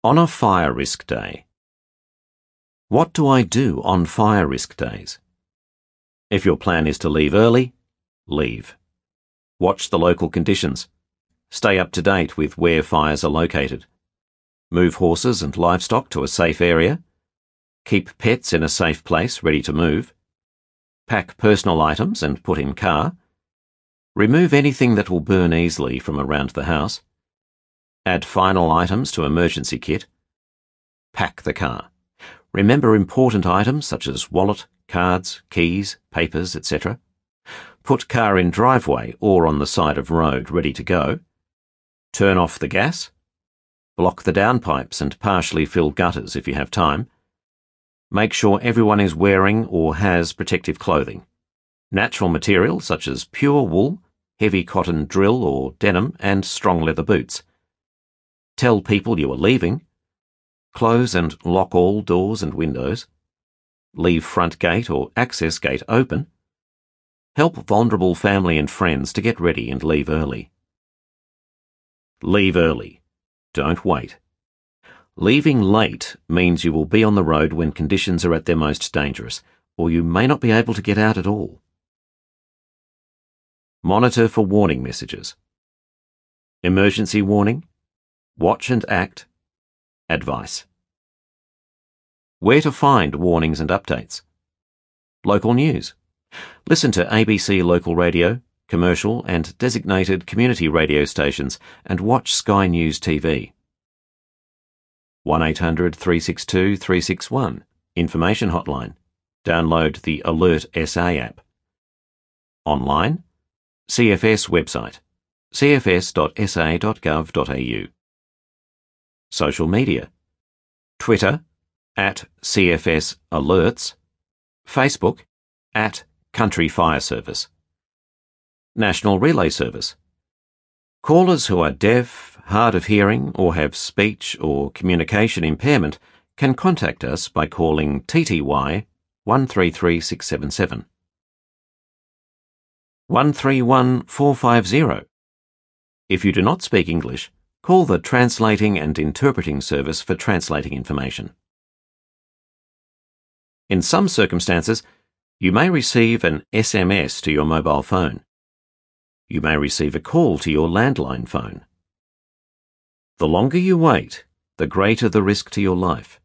On a fire risk day. What do I do on fire risk days? If your plan is to leave early, leave. Watch the local conditions. Stay up to date with where fires are located. Move horses and livestock to a safe area. Keep pets in a safe place ready to move. Pack personal items and put in car. Remove anything that will burn easily from around the house. Add final items to emergency kit. Pack the car. Remember important items such as wallet, cards, keys, papers, etc. Put car in driveway or on the side of road ready to go. Turn off the gas. Block the downpipes and partially fill gutters if you have time. Make sure everyone is wearing or has protective clothing. Natural materials such as pure wool, heavy cotton drill or denim, and strong leather boots. Tell people you are leaving. Close and lock all doors and windows. Leave front gate or access gate open. Help vulnerable family and friends to get ready and leave early. Leave early. Don't wait. Leaving late means you will be on the road when conditions are at their most dangerous, or you may not be able to get out at all. Monitor for warning messages. Emergency warning. Watch and act. Advice. Where to find warnings and updates. Local news. Listen to ABC Local Radio, commercial and designated community radio stations, and watch Sky News TV. 1-800-362-361, information hotline. Download the Alert SA app. Online, CFS website, cfs.sa.gov.au. Social media. Twitter, @CFS Alerts. Facebook, @Country Fire Service. National Relay Service. Callers who are deaf, hard of hearing, or have speech or communication impairment can contact us by calling TTY 133677. 131450. If you do not speak English, call the Translating and Interpreting Service for translating information. In some circumstances, you may receive an SMS to your mobile phone. You may receive a call to your landline phone. The longer you wait, the greater the risk to your life.